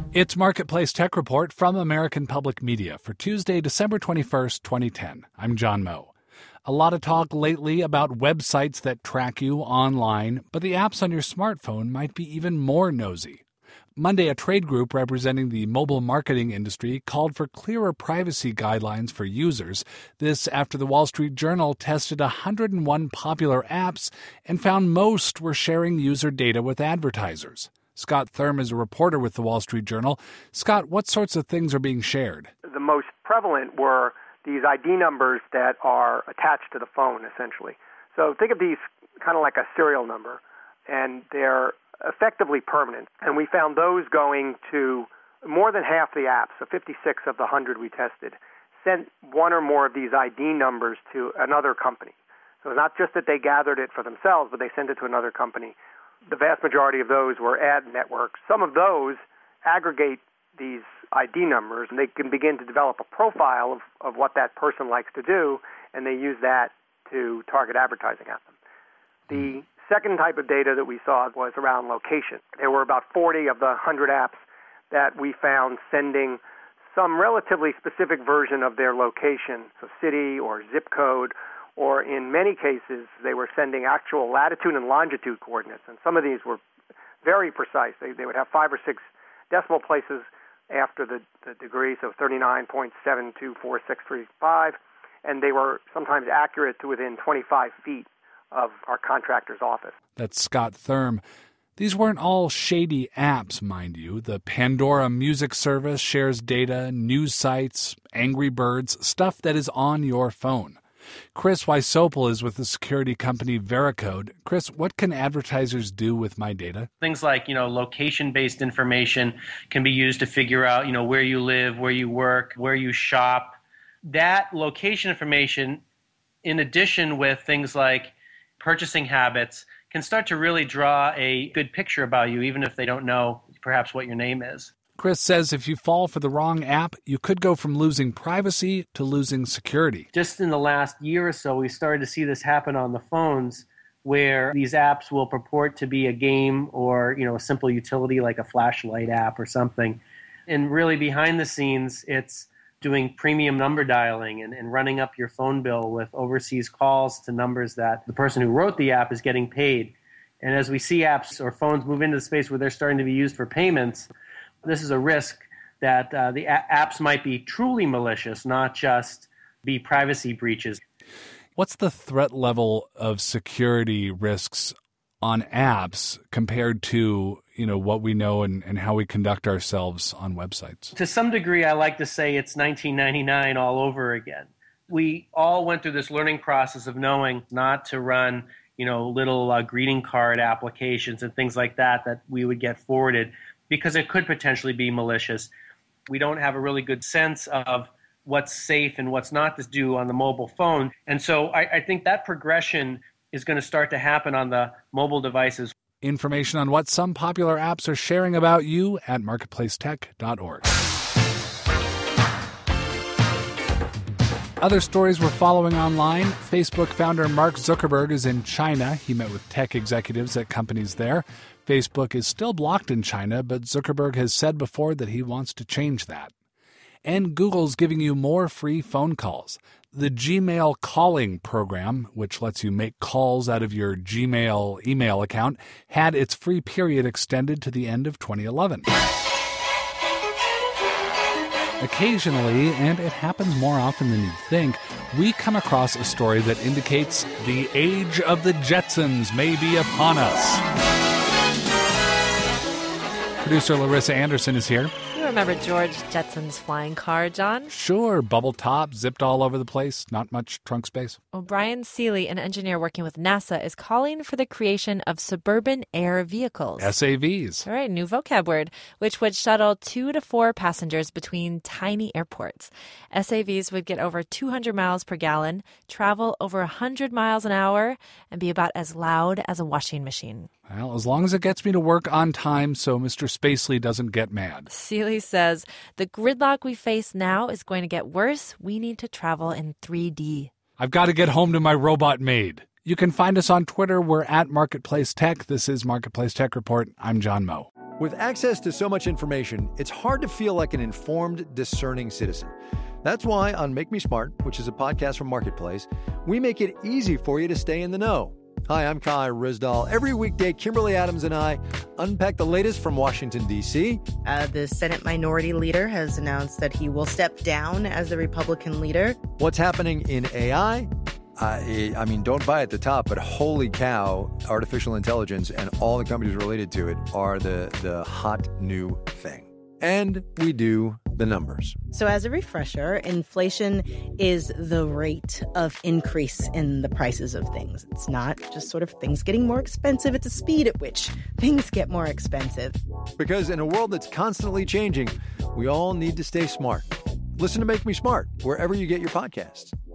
It's Marketplace Tech Report from American Public Media for Tuesday, December 21st, 2010. I'm John Moe. A lot of talk lately about websites that track you online, but the apps on your smartphone might be even more nosy. Monday, a trade group representing the mobile marketing industry called for clearer privacy guidelines for users. This after the Wall Street Journal tested 101 popular apps and found most were sharing user data with advertisers. Scott Thurm is a reporter with the Wall Street Journal. Scott, what sorts of things are being shared? The most prevalent were these ID numbers that are attached to the phone, essentially. So think of these kind of like a serial number, and they're effectively permanent. And we found those going to more than half the apps, so 56 of the 100 we tested, sent one or more of these ID numbers to another company. So not just that they gathered it for themselves, but they sent it to another company. The vast majority of those were ad networks. Some of those aggregate these ID numbers, and they can begin to develop a profile of what that person likes to do, and they use that to target advertising at them. The second type of data that we saw was around location. There were about 40 of the 100 apps that we found sending some relatively specific version of their location, so city or zip code, or in many cases, they were sending actual latitude and longitude coordinates. And some of these were very precise. They would have 5 or 6 decimal places after the degree, so 39.724635, and they were sometimes accurate to within 25 feet of our contractor's office. That's Scott Thurm. These weren't all shady apps, mind you. The Pandora music service shares data, news sites, Angry Birds, stuff that is on your phone. Chris Wysopal is with the security company Veracode. Chris, what can advertisers do with my data? Things like, location-based information can be used to figure out, where you live, where you work, where you shop. That location information, in addition with things like purchasing habits, can start to really draw a good picture about you, even if they don't know perhaps what your name is. Chris says if you fall for the wrong app, you could go from losing privacy to losing security. Just in the last year or so, we started to see this happen on the phones where these apps will purport to be a game or, a simple utility like a flashlight app or something. And really behind the scenes, it's doing premium number dialing and running up your phone bill with overseas calls to numbers that the person who wrote the app is getting paid. And as we see apps or phones move into the space where they're starting to be used for payments, this is a risk that the apps might be truly malicious, not just be privacy breaches. What's the threat level of security risks on apps compared to, what we know and how we conduct ourselves on websites? To some degree, I like to say it's 1999 all over again. We all went through this learning process of knowing not to run, little greeting card applications and things like that we would get forwarded, because it could potentially be malicious. We don't have a really good sense of what's safe and what's not to do on the mobile phone. And so I think that progression is going to start to happen on the mobile devices. Information on what some popular apps are sharing about you at marketplacetech.org. Other stories we're following online. Facebook founder Mark Zuckerberg is in China. He met with tech executives at companies there. Facebook is still blocked in China, but Zuckerberg has said before that he wants to change that. And Google's giving you more free phone calls. The Gmail calling program, which lets you make calls out of your Gmail email account, had its free period extended to the end of 2011. Occasionally, and it happens more often than you'd think, we come across a story that indicates the age of the Jetsons may be upon us. Producer Larissa Anderson is here. You remember George Jetson's flying car, John? Sure, bubble top, zipped all over the place, not much trunk space. Brian Seeley, an engineer working with NASA, is calling for the creation of suburban air vehicles. SAVs. All right, new vocab word, which would shuttle 2 to 4 passengers between tiny airports. SAVs would get over 200 miles per gallon, travel over 100 miles an hour, and be about as loud as a washing machine. Well, as long as it gets me to work on time so Mr. Spacely doesn't get mad. Seeley says, the gridlock we face now is going to get worse. We need to travel in 3D. I've got to get home to my robot maid. You can find us on Twitter. We're at Marketplace Tech. This is Marketplace Tech Report. I'm John Moe. With access to so much information, it's hard to feel like an informed, discerning citizen. That's why on Make Me Smart, which is a podcast from Marketplace, we make it easy for you to stay in the know. Hi, I'm Kai Ryssdal. Every weekday, Kimberly Adams and I unpack the latest from Washington, D.C. The Senate Minority Leader has announced that he will step down as the Republican leader. What's happening in AI? I mean, don't buy at the top, but holy cow, artificial intelligence and all the companies related to it are the hot new thing. And we do the numbers. So as a refresher, inflation is the rate of increase in the prices of things. It's not just sort of things getting more expensive. It's a speed at which things get more expensive. Because in a world that's constantly changing, we all need to stay smart. Listen to Make Me Smart wherever you get your podcasts.